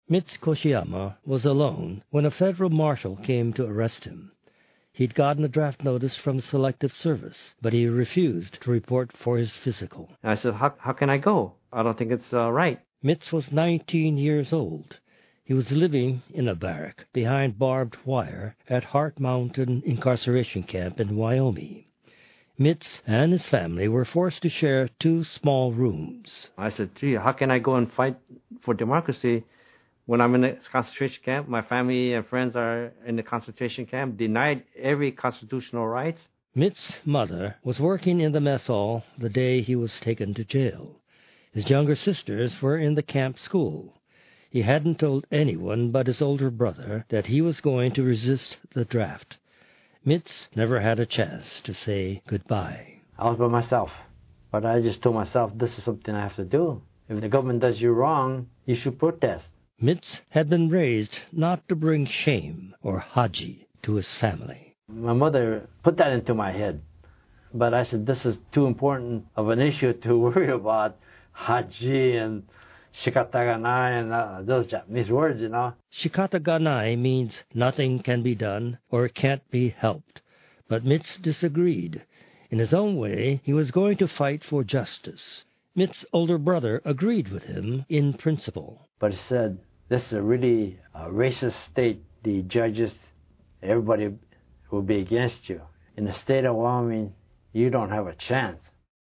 Mitz Koshiyama was alone when a federal marshal came to arrest him. He'd gotten a draft notice from the Selective Service, but he refused to report for his physical. I said, how can I go? I don't think it's right. Mitz was 19 years old. He was living in a barrack behind barbed wire at Heart Mountain Incarceration Camp in Wyoming. Mitz and his family were forced to share 2 small rooms. I said, gee, how can I go and fight for democracy when I'm in a concentration camp? My family and friends are in the concentration camp, denied every constitutional rights. Mitz's mother was working in the mess hall the day he was taken to jail. His younger sisters were in the camp school. He hadn't told anyone but his older brother that he was going to resist the draft. Mitz never had a chance to say goodbye. I was by myself, but I just told myself, this is something I have to do. If the government does you wrong, you should protest. Mitz had been raised not to bring shame or haji to his family. My mother put that into my head, but I said, this is too important of an issue to worry about haji and shikataganai and those Japanese words, you know. Shikataganai means nothing can be done or can't be helped. But Mitz disagreed. In his own way, he was going to fight for justice. Mitz's older brother agreed with him in principle. But he said, this is a really racist state. The judges, everybody will be against you. In the state of Wyoming, you don't have a chance.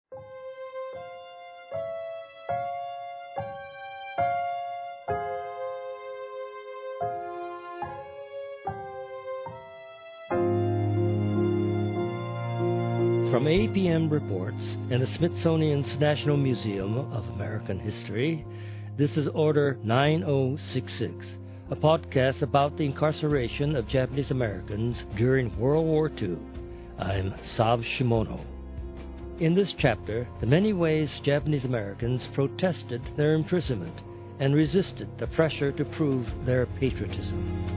From APM Reports and the Smithsonian's National Museum of American History, this is Order 9066, a podcast about the incarceration of Japanese Americans during World War II. I'm Sav Shimono. In this chapter, the many ways Japanese Americans protested their imprisonment and resisted the pressure to prove their patriotism.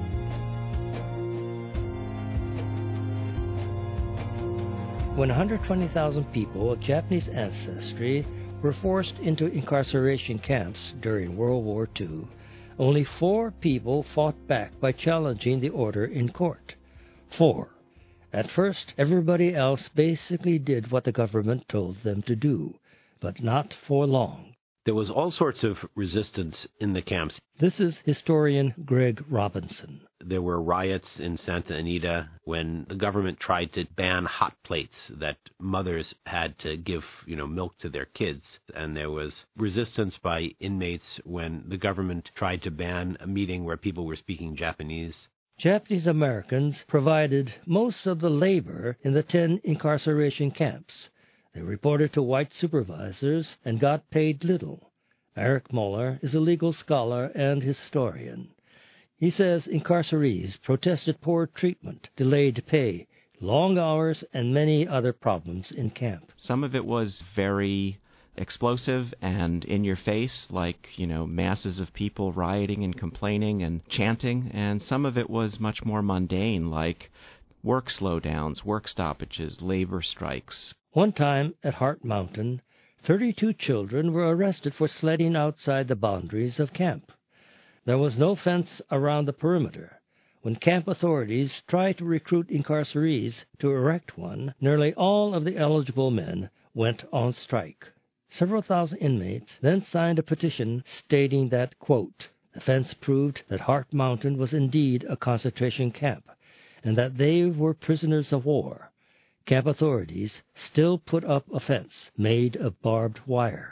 When 120,000 people of Japanese ancestry were forced into incarceration camps during World War II, only 4 people fought back by challenging the order in court. 4. At first, everybody else basically did what the government told them to do, but not for long. There was all sorts of resistance in the camps. This is historian Greg Robinson. There were riots in Santa Anita when the government tried to ban hot plates that mothers had to give, milk to their kids. And there was resistance by inmates when the government tried to ban a meeting where people were speaking Japanese. Japanese Americans provided most of the labor in the 10 incarceration camps. They reported to white supervisors and got paid little. Eric Muller is a legal scholar and historian. He says incarcerees protested poor treatment, delayed pay, long hours, and many other problems in camp. Some of it was very explosive and in your face, like, masses of people rioting and complaining and chanting, and some of it was much more mundane, like work slowdowns, work stoppages, labor strikes. One time at Heart Mountain, 32 children were arrested for sledding outside the boundaries of camp. There was no fence around the perimeter. When camp authorities tried to recruit incarcerees to erect one, nearly all of the eligible men went on strike. Several thousand inmates then signed a petition stating that, quote, the fence proved that Heart Mountain was indeed a concentration camp, and that they were prisoners of war. Camp authorities still put up a fence made of barbed wire.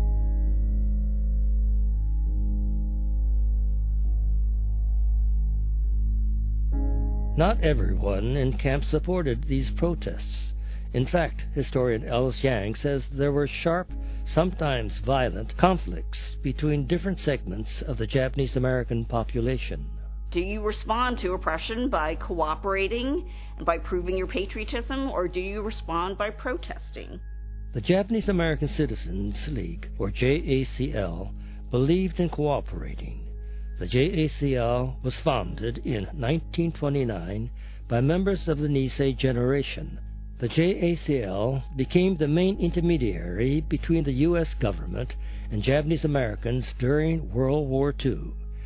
Not everyone in camp supported these protests. In fact, historian Ellis Yang says there were sharp, sometimes violent, conflicts between different segments of the Japanese American population. Do you respond to oppression by cooperating and by proving your patriotism, or do you respond by protesting? The Japanese American Citizens League, or JACL, believed in cooperating. The JACL was founded in 1929 by members of the Nisei generation. The JACL became the main intermediary between the U.S. government and Japanese Americans during World War II.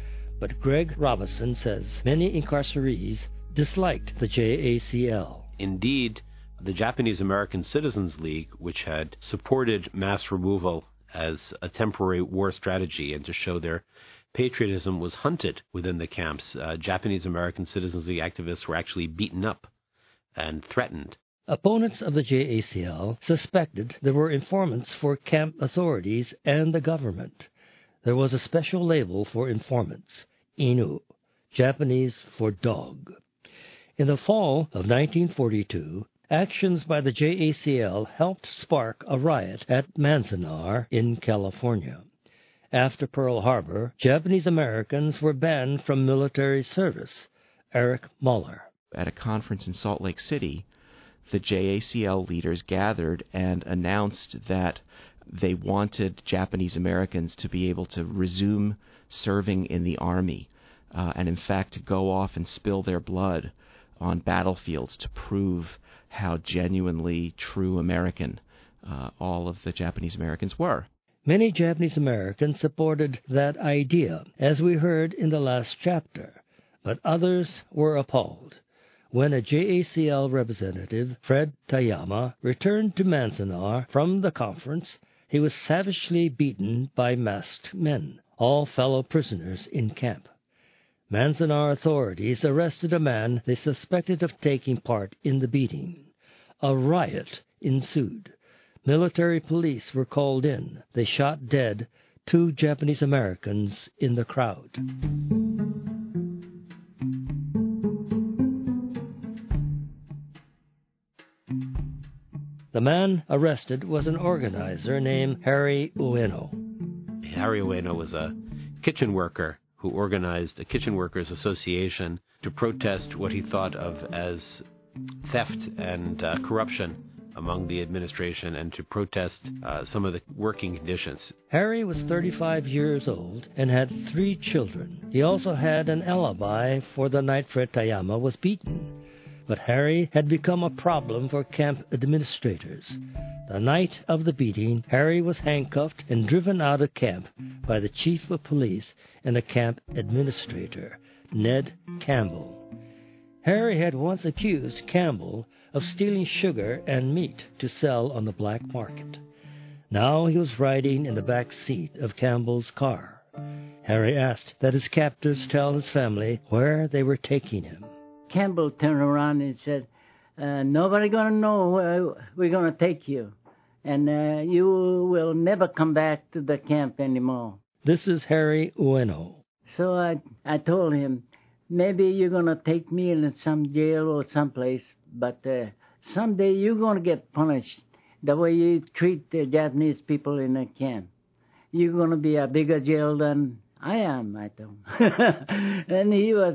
But Greg Robinson says many incarcerees disliked the JACL. Indeed, the Japanese American Citizens League, which had supported mass removal as a temporary war strategy and to show their patriotism, was hunted within the camps. Japanese American Citizens League activists were actually beaten up and threatened. Opponents of the JACL suspected there were informants for camp authorities and the government. There was a special label for informants, Inu, Japanese for dog. In the fall of 1942, actions by the JACL helped spark a riot at Manzanar in California. After Pearl Harbor, Japanese Americans were banned from military service. Eric Muller. At a conference in Salt Lake City, the JACL leaders gathered and announced that they wanted Japanese Americans to be able to resume serving in the Army, and in fact to go off and spill their blood on battlefields to prove how genuinely true American all of the Japanese Americans were. Many Japanese Americans supported that idea, as we heard in the last chapter, but others were appalled. When a JACL representative, Fred Tayama, returned to Manzanar from the conference, he was savagely beaten by masked men, all fellow prisoners in camp. Manzanar authorities arrested a man they suspected of taking part in the beating. A riot ensued. Military police were called in. They shot dead 2 Japanese Americans in the crowd. The man arrested was an organizer named Harry Ueno. Harry Ueno was a kitchen worker who organized a kitchen workers association to protest what he thought of as theft and corruption among the administration and to protest some of the working conditions. Harry was 35 years old and had 3 children. He also had an alibi for the night Fred Tayama was beaten. But Harry had become a problem for camp administrators. The night of the beating, Harry was handcuffed and driven out of camp by the chief of police and a camp administrator, Ned Campbell. Harry had once accused Campbell of stealing sugar and meat to sell on the black market. Now he was riding in the back seat of Campbell's car. Harry asked that his captors tell his family where they were taking him. Campbell turned around and said, nobody going to know where we're going to take you, and you will never come back to the camp anymore. This is Harry Ueno. So I told him, maybe you're going to take me in some jail or someplace, but someday you're going to get punished the way you treat the Japanese people in the camp. You're going to be a bigger jail than I am, I told him. And he was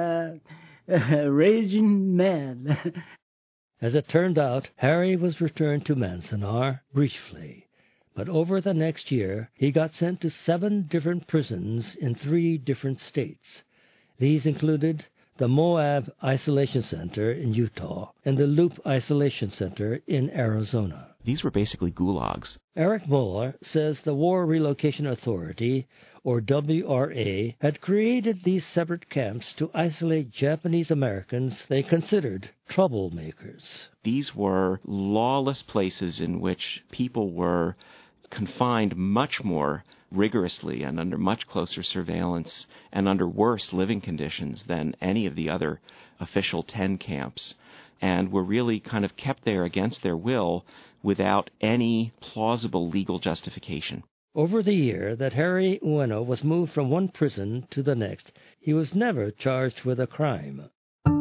raging mad. As it turned out, Harry was returned to Manzanar briefly, but over the next year he got sent to 7 different prisons in 3 different states. These included the Moab Isolation Center in Utah and the Loop Isolation Center in Arizona. These were basically gulags. Eric Muller says the War Relocation Authority, or WRA, had created these separate camps to isolate Japanese Americans they considered troublemakers. These were lawless places in which people were confined much more rigorously and under much closer surveillance and under worse living conditions than any of the other official 10 camps, and were really kind of kept there against their will without any plausible legal justification. Over the year that Harry Ueno was moved from one prison to the next, he was never charged with a crime.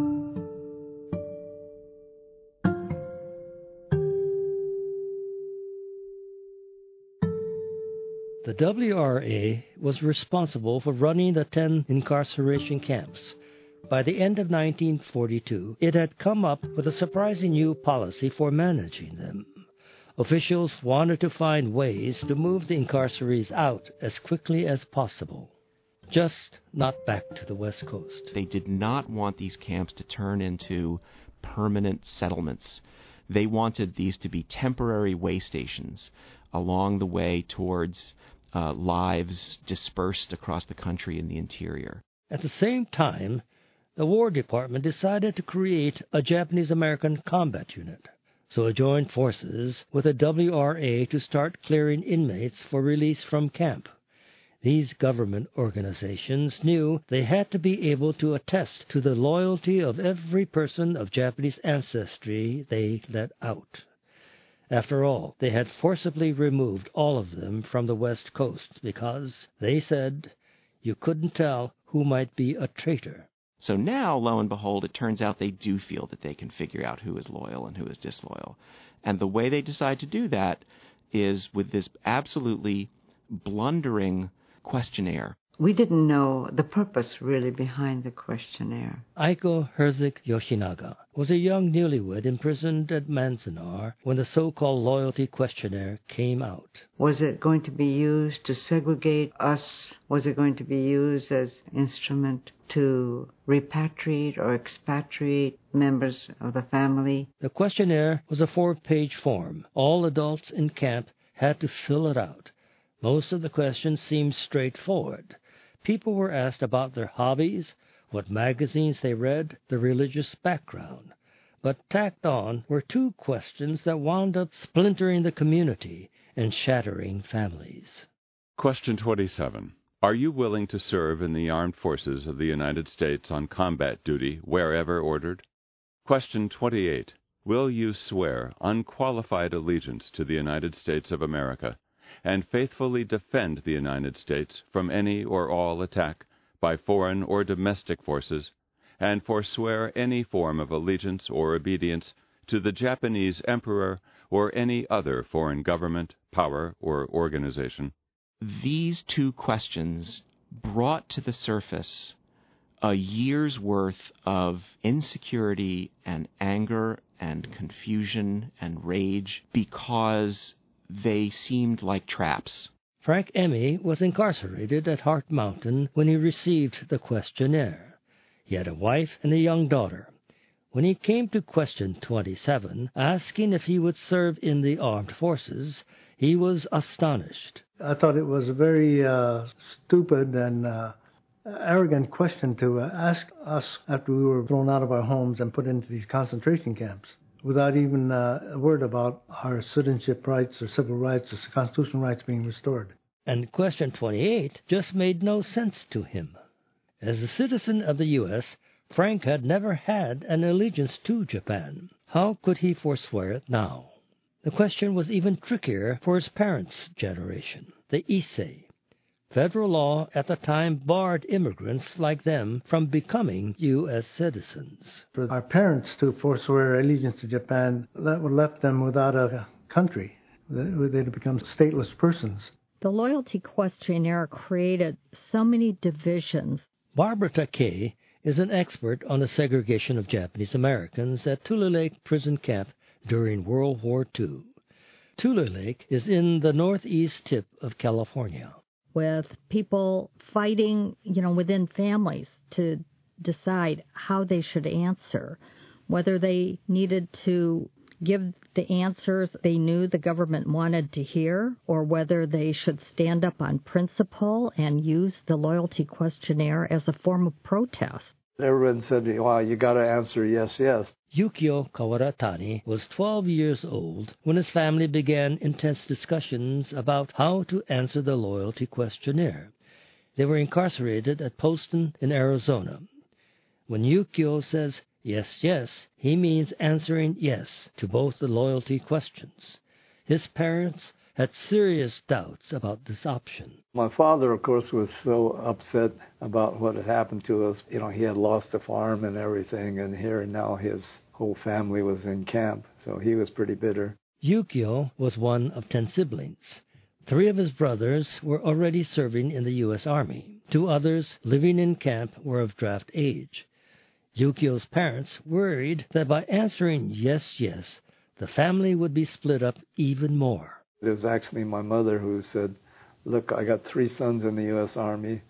The WRA was responsible for running the 10 incarceration camps. By the end of 1942, it had come up with a surprising new policy for managing them. Officials wanted to find ways to move the incarcerees out as quickly as possible, just not back to the West Coast. They did not want these camps to turn into permanent settlements. They wanted these to be temporary way stations along the way towards lives dispersed across the country in the interior. At the same time, the War Department decided to create a Japanese-American combat unit, so it joined forces with the WRA to start clearing inmates for release from camp. These government organizations knew they had to be able to attest to the loyalty of every person of Japanese ancestry they let out. After all, they had forcibly removed all of them from the West Coast because, they said, you couldn't tell who might be a traitor. So now, lo and behold, it turns out they do feel that they can figure out who is loyal and who is disloyal. And the way they decide to do that is with this absolutely blundering questionnaire. We didn't know the purpose really behind the questionnaire. Aiko Herzig Yoshinaga was a young newlywed imprisoned at Manzanar when the so-called loyalty questionnaire came out. Was it going to be used to segregate us? Was it going to be used as instrument to repatriate or expatriate members of the family? The questionnaire was a 4-page form. All adults in camp had to fill it out. Most of the questions seemed straightforward. People were asked about their hobbies, what magazines they read, their religious background. But tacked on were 2 questions that wound up splintering the community and shattering families. Question 27. Are you willing to serve in the armed forces of the United States on combat duty wherever ordered? Question 28. Will you swear unqualified allegiance to the United States of America and faithfully defend the United States from any or all attack by foreign or domestic forces, and forswear any form of allegiance or obedience to the Japanese Emperor or any other foreign government, power, or organization? These 2 questions brought to the surface a year's worth of insecurity and anger and confusion and rage because they seemed like traps. Frank Emmy was incarcerated at Hart Mountain when he received the questionnaire. He had a wife and a young daughter. When he came to question 27, asking if he would serve in the armed forces, he was astonished. I thought it was a very stupid and arrogant question to ask us after we were thrown out of our homes and put into these concentration camps, without even a word about our citizenship rights or civil rights or constitutional rights being restored. And question 28 just made no sense to him. As a citizen of the U.S., Frank had never had an allegiance to Japan. How could he forswear it now? The question was even trickier for his parents' generation, the Issei. Federal law at the time barred immigrants like them from becoming U.S. citizens. For our parents to forswear allegiance to Japan, that would have left them without a country. They'd have become stateless persons. The loyalty questionnaire created so many divisions. Barbara Takei is an expert on the segregation of Japanese Americans at Tule Lake Prison Camp during World War II. Tule Lake is in the northeast tip of California. With people fighting, within families to decide how they should answer, whether they needed to give the answers they knew the government wanted to hear, or whether they should stand up on principle and use the loyalty questionnaire as a form of protest. Everyone said, wow, you got to answer yes, yes. Yukio Kawaratani was 12 years old when his family began intense discussions about how to answer the loyalty questionnaire. They were incarcerated at Poston in Arizona. When Yukio says yes, yes, he means answering yes to both the loyalty questions. His parents had serious doubts about this option. My father, of course, was so upset about what had happened to us. He had lost the farm and everything, and here now his whole family was in camp, so he was pretty bitter. Yukio was one of 10 siblings. 3 of his brothers were already serving in the U.S. Army. 2 others living in camp were of draft age. Yukio's parents worried that by answering yes, yes, the family would be split up even more. It was actually my mother who said, look, I got 3 sons in the U.S. Army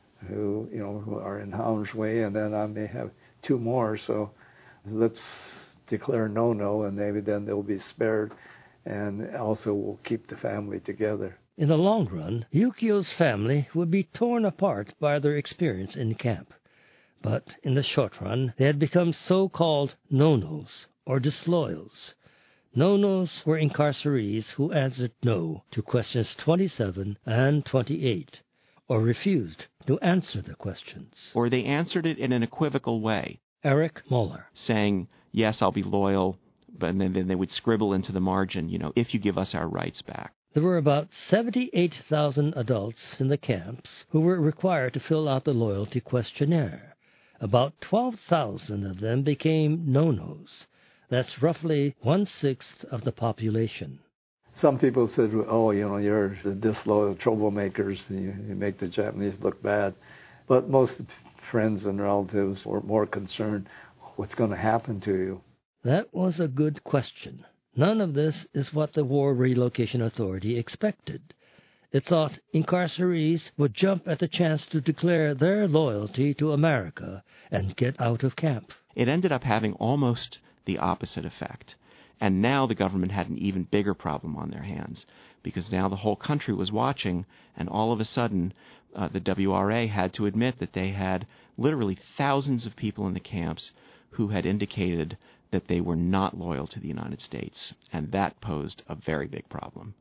who are in harm's way, and then I may have 2 more, so let's declare no, and maybe then they'll be spared, and also we'll keep the family together. In the long run, Yukio's family would be torn apart by their experience in camp. But in the short run, they had become so-called no-nos, or disloyals. No-nos were incarcerees who answered no to questions 27 and 28, or refused to answer the questions. Or they answered it in an equivocal way. Eric Moeller. Saying, yes, I'll be loyal, but then they would scribble into the margin, if you give us our rights back. There were about 78,000 adults in the camps who were required to fill out the loyalty questionnaire. About 12,000 of them became no-nos. That's roughly 1/6 of the population. Some people said, oh, you're the disloyal troublemakers, you make the Japanese look bad. But most friends and relatives were more concerned, what's going to happen to you? That was a good question. None of this is what the War Relocation Authority expected. It thought incarcerees would jump at the chance to declare their loyalty to America and get out of camp. It ended up having almost the opposite effect. And now the government had an even bigger problem on their hands, because now the whole country was watching, and all of a sudden the WRA had to admit that they had literally thousands of people in the camps who had indicated that they were not loyal to the United States, and that posed a very big problem.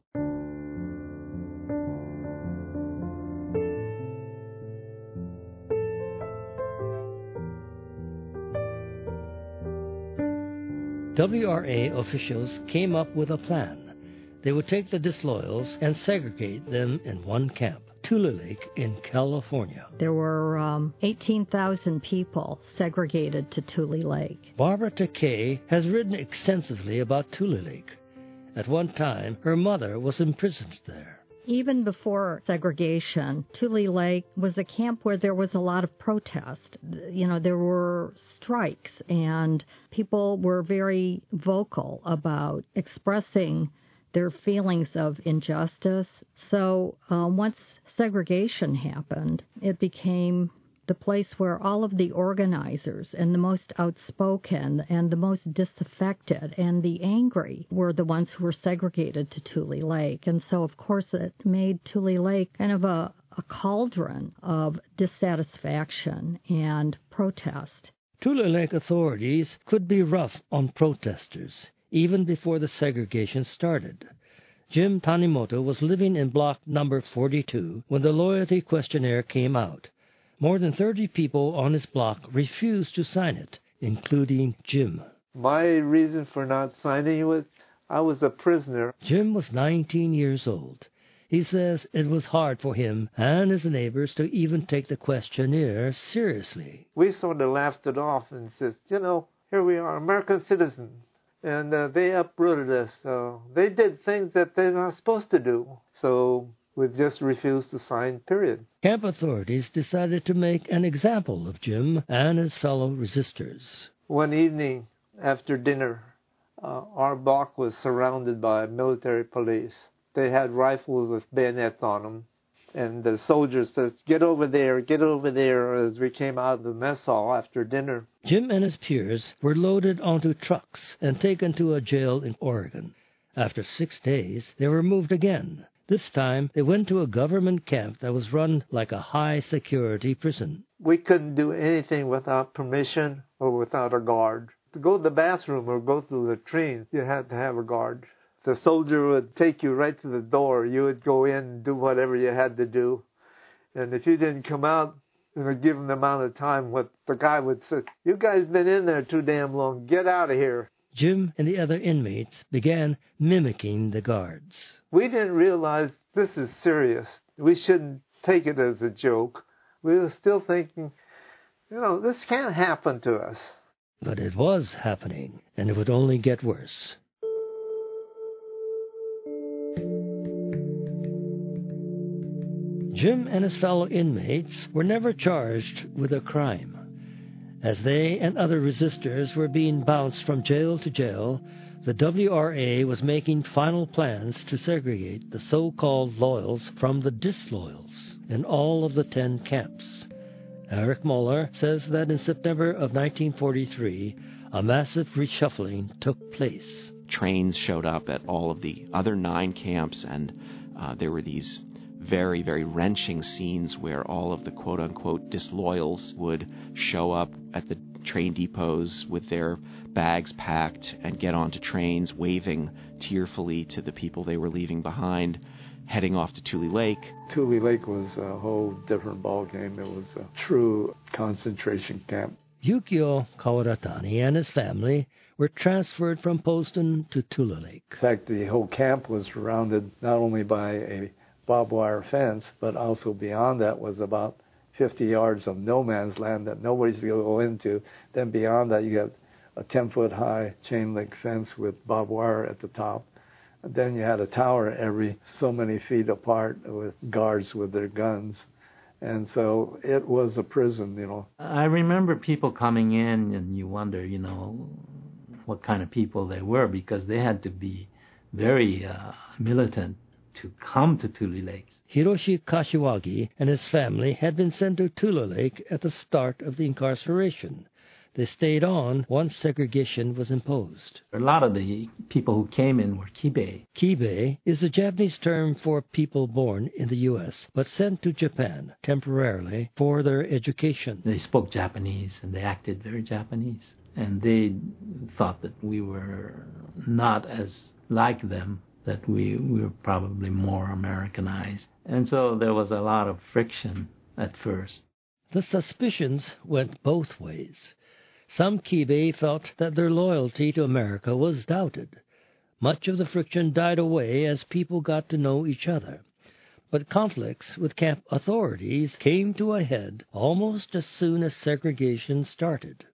WRA officials came up with a plan. They would take the disloyals and segregate them in one camp, Tule Lake in California. There were 18,000 people segregated to Tule Lake. Barbara Takei has written extensively about Tule Lake. At one time, her mother was imprisoned there. Even before segregation, Tule Lake was a camp where there was a lot of protest. There were strikes, and people were very vocal about expressing their feelings of injustice. So once segregation happened, it became the place where all of the organizers and the most outspoken and the most disaffected and the angry were the ones who were segregated to Tule Lake. And so, of course, it made Tule Lake kind of a cauldron of dissatisfaction and protest. Tule Lake authorities could be rough on protesters, even before the segregation started. Jim Tanimoto was living in block number 42 when the loyalty questionnaire came out. More than 30 people on his block refused to sign it, including Jim. My reason for not signing was I was a prisoner. Jim was 19 years old. He says it was hard for him and his neighbors to even take the questionnaire seriously. We sort of laughed it off and said, here we are, American citizens. And they uprooted us. They did things that they're not supposed to do. So we just refused to sign, period. Camp authorities decided to make an example of Jim and his fellow resistors. One evening after dinner, our block was surrounded by military police. They had rifles with bayonets on them. And the soldiers said, get over there, as we came out of the mess hall after dinner. Jim and his peers were loaded onto trucks and taken to a jail in Oregon. After 6 days, they were moved again. This time, they went to a government camp that was run like a high-security prison. We couldn't do anything without permission or without a guard. To go to the bathroom or go to the latrine, you had to have a guard. The soldier would take you right to the door. You would go in and do whatever you had to do. And if you didn't come out in a given amount of time, what the guy would say, you guys been in there too damn long. Get out of here. Jim and the other inmates began mimicking the guards. We didn't realize this is serious. We shouldn't take it as a joke. We were still thinking, this can't happen to us. But it was happening, and it would only get worse. Jim and his fellow inmates were never charged with a crime. As they and other resistors were being bounced from jail to jail, the WRA was making final plans to segregate the so-called loyals from the disloyals in all of the 10 camps. Eric Moeller says that in September of 1943, a massive reshuffling took place. Trains showed up at all of the other 9 camps, and There were these very, very wrenching scenes where all of the quote-unquote disloyals would show up at the train depots with their bags packed and get onto trains waving tearfully to the people they were leaving behind, heading off to Tule Lake. Tule Lake was a whole different ballgame. It was a true concentration camp. Yukio Kawaratani and his family were transferred from Poston to Tule Lake. In fact, the whole camp was surrounded not only by a barbed wire fence, but also beyond that was about 50 yards of no man's land that nobody's going to go into. Then beyond that, you got a 10-foot high chain link fence with barbed wire at the top. And then you had a tower every so many feet apart with guards with their guns. And so it was a prison, you know. I remember people coming in and you wonder, what kind of people they were, because they had to be very militant to come to Tule Lake. Hiroshi Kashiwagi and his family had been sent to Tule Lake at the start of the incarceration. They stayed on once segregation was imposed. A lot of the people who came in were Kibe. Kibe is a Japanese term for people born in the U.S., but sent to Japan temporarily for their education. They spoke Japanese and they acted very Japanese. And they thought that we were not as like them, that we were probably more Americanized. And so there was a lot of friction at first. The suspicions went both ways. Some Kibe felt that their loyalty to America was doubted. Much of the friction died away as people got to know each other. But conflicts with camp authorities came to a head almost as soon as segregation started.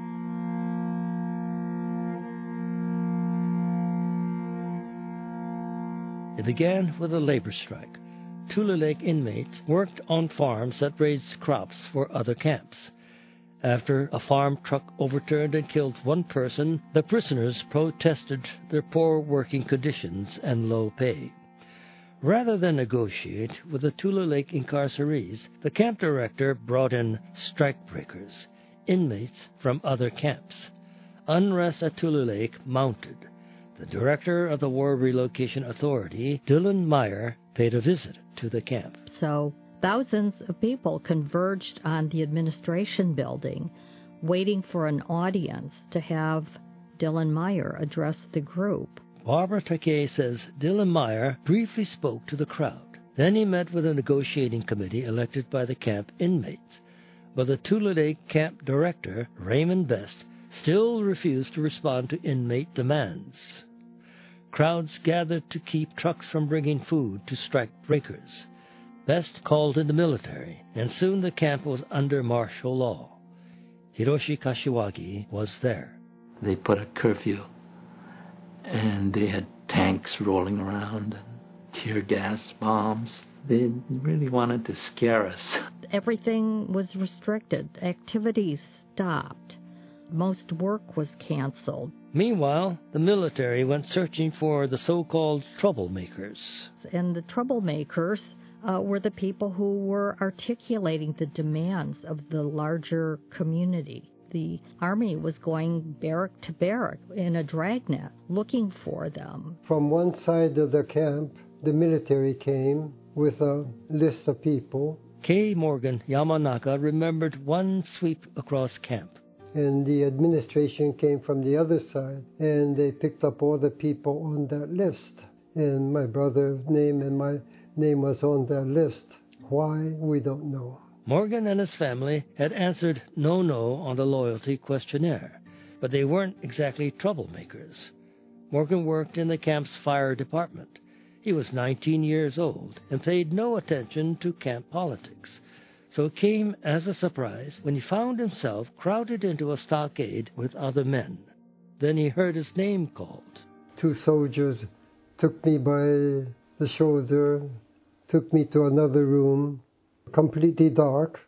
It began with a labor strike. Tule Lake inmates worked on farms that raised crops for other camps. After a farm truck overturned and killed one person, the prisoners protested their poor working conditions and low pay. Rather than negotiate with the Tule Lake incarcerees, the camp director brought in strikebreakers, inmates from other camps. Unrest at Tule Lake mounted. The director of the War Relocation Authority, Dylan Meyer, paid a visit to the camp. So thousands of people converged on the administration building, waiting for an audience to have Dylan Meyer address the group. Barbara Takei says Dylan Meyer briefly spoke to the crowd. Then he met with a negotiating committee elected by the camp inmates. But the Tule Lake camp director, Raymond Best, still refused to respond to inmate demands. Crowds gathered to keep trucks from bringing food to strike breakers. Best called in the military, and soon the camp was under martial law. Hiroshi Kashiwagi was there. They put a curfew, and they had tanks rolling around, and tear gas bombs. They really wanted to scare us. Everything was restricted. Activities stopped. Most work was canceled. Meanwhile, the military went searching for the so-called troublemakers. And the troublemakers were the people who were articulating the demands of the larger community. The army was going barrack to barrack in a dragnet looking for them. From one side of the camp, the military came with a list of people. K. Morgan Yamanaka remembered one sweep across camp. And the administration came from the other side, and they picked up all the people on that list. And my brother's name and my name was on that list. Why, we don't know. Morgan and his family had answered no on the loyalty questionnaire, but they weren't exactly troublemakers. Morgan worked in the camp's fire department. He was 19 years old and paid no attention to camp politics. So it came as a surprise when he found himself crowded into a stockade with other men. Then he heard his name called. 2 soldiers took me by the shoulder, took me to another room, completely dark,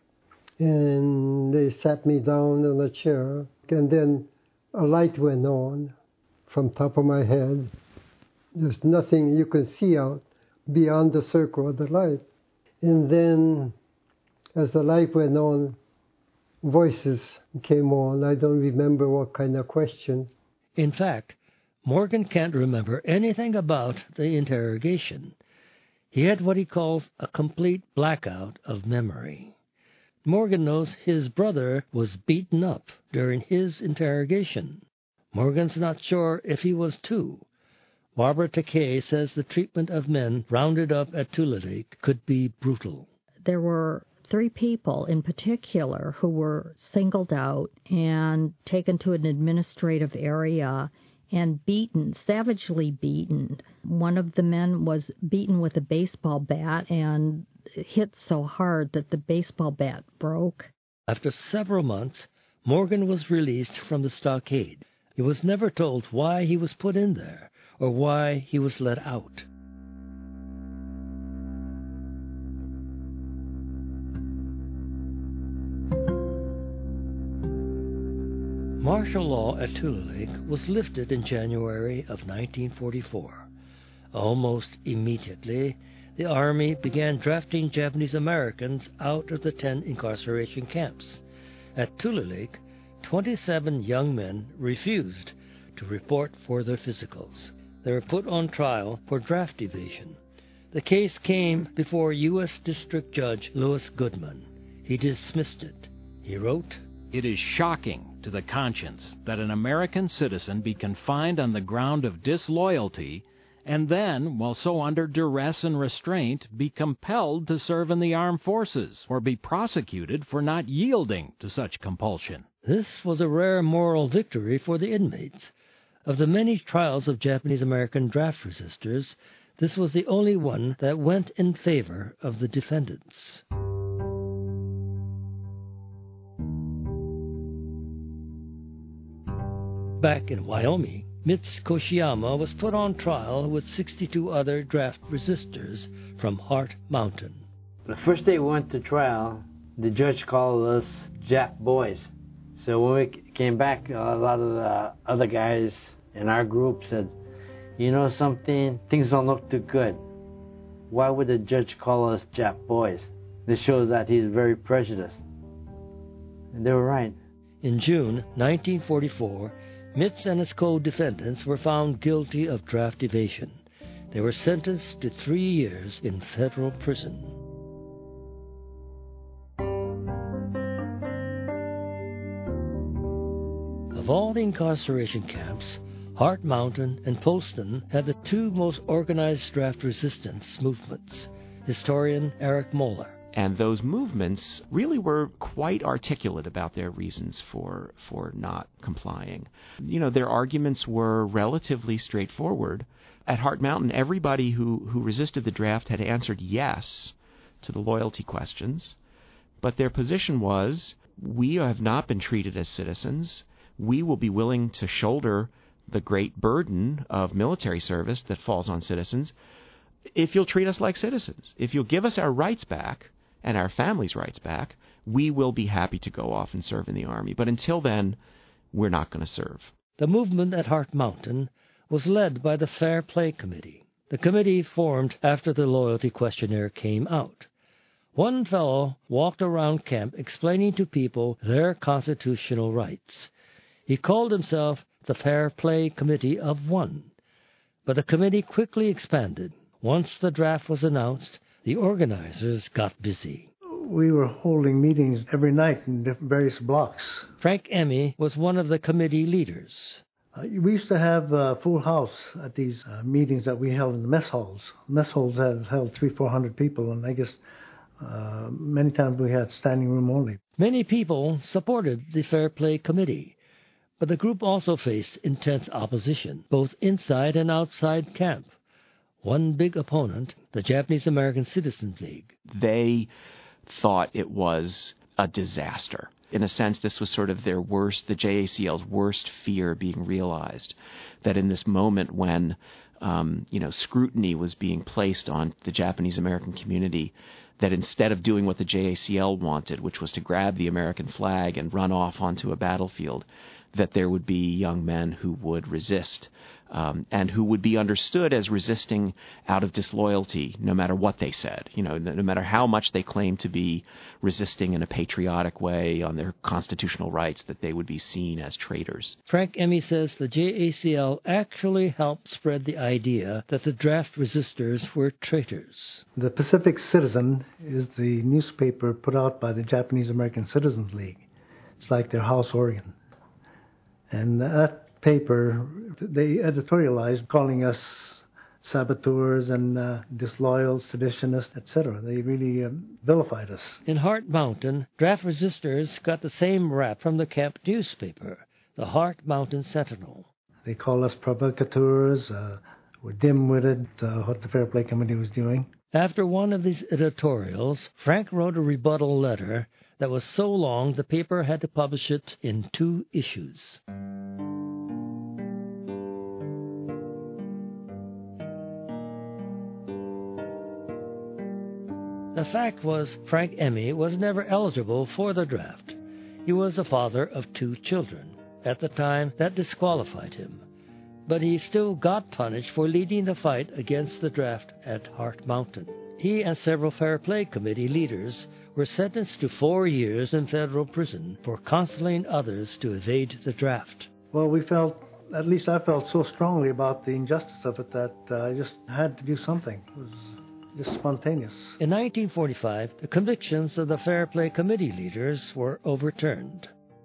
and they sat me down on a chair, and then a light went on from top of my head. There's nothing you can see out beyond the circle of the light. And then as the light went on, voices came on. I don't remember what kind of question. In fact, Morgan can't remember anything about the interrogation. He had what he calls a complete blackout of memory. Morgan knows his brother was beaten up during his interrogation. Morgan's not sure if he was too. Barbara Takei says the treatment of men rounded up at Tule Lake could be brutal. There were 3 people in particular who were singled out and taken to an administrative area and beaten, savagely beaten. One of the men was beaten with a baseball bat and hit so hard that the baseball bat broke. After several months, Morgan was released from the stockade. He was never told why he was put in there or why he was let out. Martial law at Tule Lake was lifted in January of 1944. Almost immediately, the Army began drafting Japanese Americans out of the 10 incarceration camps. At Tule Lake, 27 young men refused to report for their physicals. They were put on trial for draft evasion. The case came before U.S. District Judge Louis Goodman. He dismissed it. He wrote, "It is shocking to the conscience that an American citizen be confined on the ground of disloyalty and then, while so under duress and restraint, be compelled to serve in the armed forces or be prosecuted for not yielding to such compulsion." This was a rare moral victory for the inmates. Of the many trials of Japanese American draft resistors, this was the only one that went in favor of the defendants. Back in Wyoming, Mitz Koshiyama was put on trial with 62 other draft resistors from Hart Mountain. The first day we went to trial, the judge called us Jap boys. So when we came back, a lot of the other guys in our group said, "You know something? Things don't look too good. Why would the judge call us Jap boys? This shows that he's very prejudiced." And they were right. In June 1944, Mitz and his co-defendants were found guilty of draft evasion. They were sentenced to 3 years in federal prison. Of all the incarceration camps, Hart Mountain and Poston had the 2 most organized draft resistance movements. Historian Eric Moeller. And those movements really were quite articulate about their reasons for not complying. You know, their arguments were relatively straightforward. At Hart Mountain, everybody who resisted the draft had answered yes to the loyalty questions, but their position was, we have not been treated as citizens. We will be willing to shoulder the great burden of military service that falls on citizens if you'll treat us like citizens. If you'll give us our rights back, and our families' rights back, we will be happy to go off and serve in the Army. But until then, we're not going to serve. The movement at Hart Mountain was led by the Fair Play Committee. The committee formed after the loyalty questionnaire came out. One fellow walked around camp explaining to people their constitutional rights. He called himself the Fair Play Committee of One. But the committee quickly expanded. Once the draft was announced, the organizers got busy. We were holding meetings every night in various blocks. Frank Emmy was one of the committee leaders. We used to have a full house at these meetings that we held in the mess halls. Mess halls had held 300-400 people, and I guess many times we had standing room only. Many people supported the Fair Play Committee, but the group also faced intense opposition, both inside and outside camp. One big opponent, the Japanese American Citizens League. They thought it was a disaster. In a sense, this was sort of their worst, the JACL's worst fear being realized, that in this moment when, scrutiny was being placed on the Japanese American community, that instead of doing what the JACL wanted, which was to grab the American flag and run off onto a battlefield, that there would be young men who would resist, and who would be understood as resisting out of disloyalty, no matter what they said. No matter how much they claimed to be resisting in a patriotic way on their constitutional rights, that they would be seen as traitors. Frank Emmy says the JACL actually helped spread the idea that the draft resistors were traitors. The Pacific Citizen is the newspaper put out by the Japanese American Citizens League. It's like their house organ. And that paper, they editorialized calling us saboteurs and disloyal, seditionists, etc. They really vilified us. In Heart Mountain, draft resistors got the same rap from the camp newspaper, the Heart Mountain Sentinel. They called us provocateurs, were dim-witted, what the Fair Play Committee was doing. After one of these editorials, Frank wrote a rebuttal letter that was so long the paper had to publish it in 2 issues. The fact was, Frank Emmy was never eligible for the draft. He was a father of 2 children. At the time, that disqualified him. But he still got punished for leading the fight against the draft at Heart Mountain. He and several Fair Play Committee leaders were sentenced to 4 years in federal prison for counseling others to evade the draft. Well, we felt, at least I felt so strongly about the injustice of it that I just had to do something. It was just spontaneous. In 1945, the convictions of the Fair Play Committee leaders were overturned.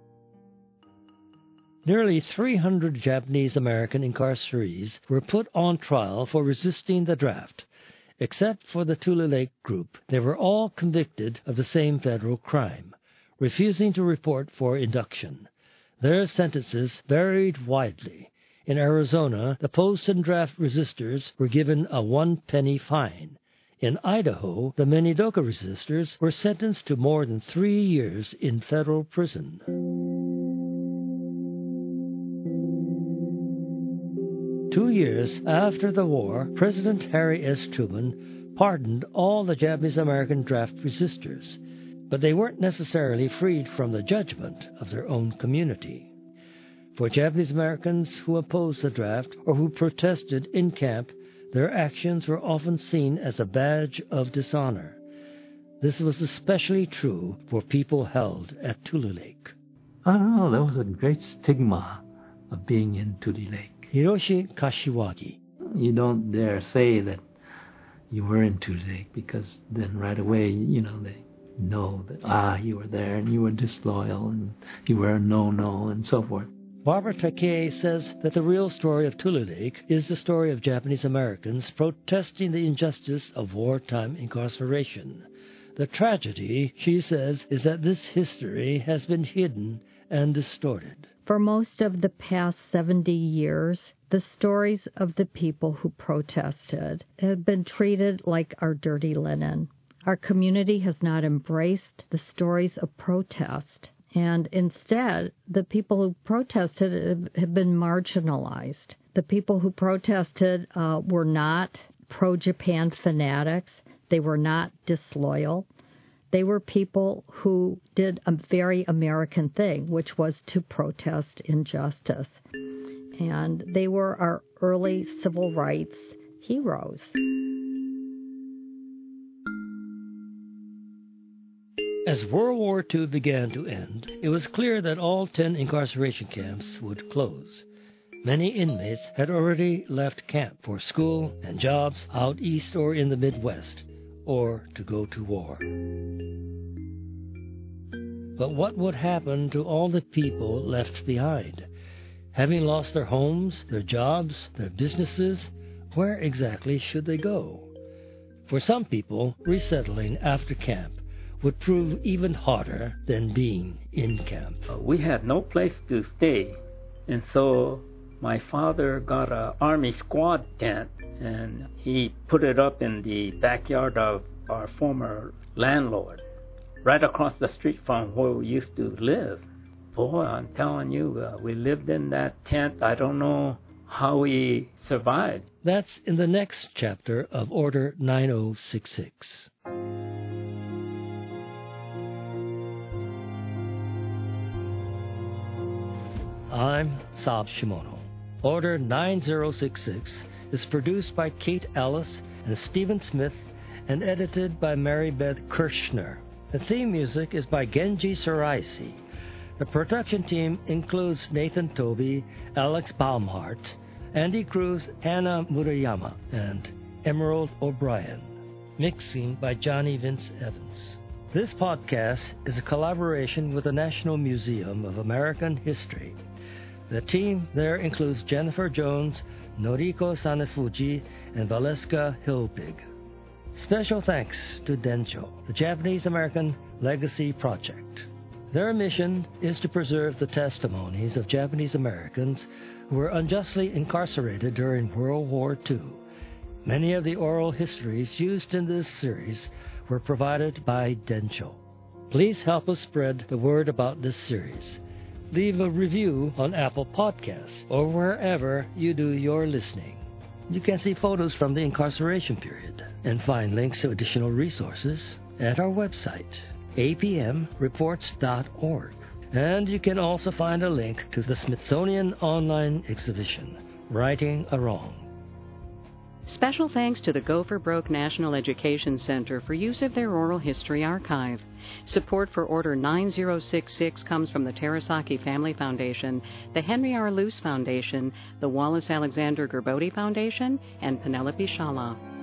Nearly 300 Japanese American incarcerees were put on trial for resisting the draft. Except for the Tule Lake group, they were all convicted of the same federal crime, refusing to report for induction. Their sentences varied widely. In Arizona, the post and draft resistors were given a 1-penny fine. In Idaho, the Minidoka resistors were sentenced to more than 3 years in federal prison. 2 years after the war, President Harry S. Truman pardoned all the Japanese American draft resistors, but they weren't necessarily freed from the judgment of their own community. For Japanese Americans who opposed the draft or who protested in camp, their actions were often seen as a badge of dishonor. This was especially true for people held at Tule Lake. I don't know, there was a great stigma of being in Tule Lake. Hiroshi Kashiwagi. You don't dare say that you were in Tule Lake, because then right away, they know that, you were there and you were disloyal and you were a no-no and so forth. Barbara Takei says that the real story of Tule Lake is the story of Japanese Americans protesting the injustice of wartime incarceration. The tragedy, she says, is that this history has been hidden and distorted. For most of the past 70 years, the stories of the people who protested have been treated like our dirty linen. Our community has not embraced the stories of protest, and instead, the people who protested have been marginalized. The people who protested were not pro-Japan fanatics. They were not disloyal. They were people who did a very American thing, which was to protest injustice. And they were our early civil rights heroes. As World War II began to end, it was clear that all 10 incarceration camps would close. Many inmates had already left camp for school and jobs out east or in the Midwest, or to go to war. But what would happen to all the people left behind? Having lost their homes, their jobs, their businesses, where exactly should they go? For some people, resettling after camp would prove even harder than being in camp. We had no place to stay, and so my father got an Army squad tent, and he put it up in the backyard of our former landlord, right across the street from where we used to live. Boy, I'm telling you, we lived in that tent. I don't know how we survived. That's in the next chapter of Order 9066. I'm Sab Shimono. Order 9066 is produced by Kate Ellis and Stephen Smith and edited by Mary Beth Kirshner. The theme music is by Genji Saraisi. The production team includes Nathan Toby, Alex Baumhart, Andy Cruz, Hannah Murayama, and Emerald O'Brien. Mixing by Johnny Vince Evans. This podcast is a collaboration with the National Museum of American History. The team there includes Jennifer Jones, Noriko Sanefuji, and Valeska Hilpig. Special thanks to Densho, the Japanese-American Legacy Project. Their mission is to preserve the testimonies of Japanese Americans who were unjustly incarcerated during World War II. Many of the oral histories used in this series were provided by Densho. Please help us spread the word about this series. Leave a review on Apple Podcasts or wherever you do your listening. You can see photos from the incarceration period and find links to additional resources at our website, apmreports.org. And you can also find a link to the Smithsonian online exhibition, Righting a Wrong. Special thanks to the Go for Broke National Education Center for use of their oral history archive. Support for Order 9066 comes from the Terasaki Family Foundation, the Henry R. Luce Foundation, the Wallace Alexander Gerbode Foundation, and Penelope Shala.